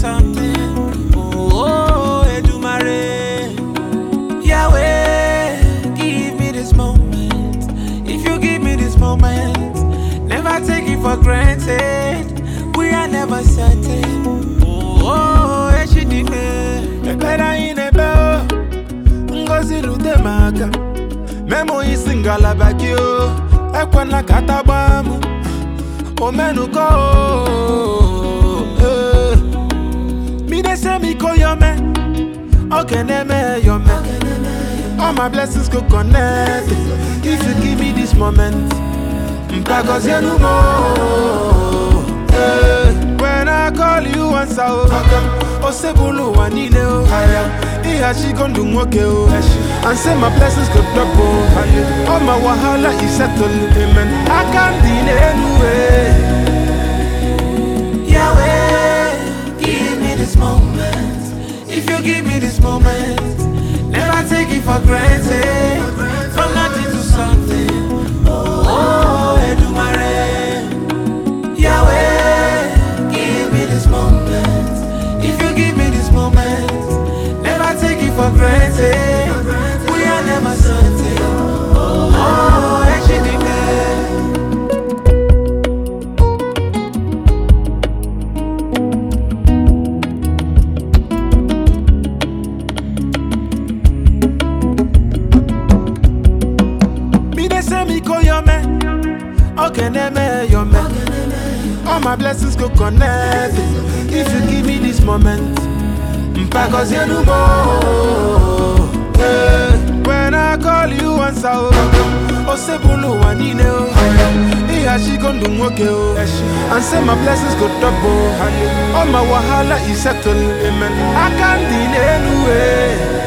something. Oh, Edumare. Yahweh, give me this moment. If you give me this moment, never take it for granted. We are never certain. Oh, Eshidime. Better in a bell. Ngozi Lutemaka. Memo isingala bagyo. Ekwana katabamu. Omenu go. Me they say me call your man. Okay, name your man. All my blessings go connect. If you give me this moment, because you know more. When I call you once out, Osebulu wanile o. Iha she gon do moke o. And say my blessings go double. All my wahala is settled, amen. I can't delay anyway. Yahweh, give me this moment. If you give me this moment, never take it for granted. From nothing to something. Oh, Edumare. Yahweh, give me this moment. If you give me this moment, never take it for granted. We are never certain. Oh, Eshidime. Say me call your man. Okay, name your man. All my blessings go connect. If you give me this moment, because you know more. When I call you once out, Osebulu wanile o. Iha she gon do moke o. And say my blessings go double. All my wahala is settled, amen. I can't delay anyway.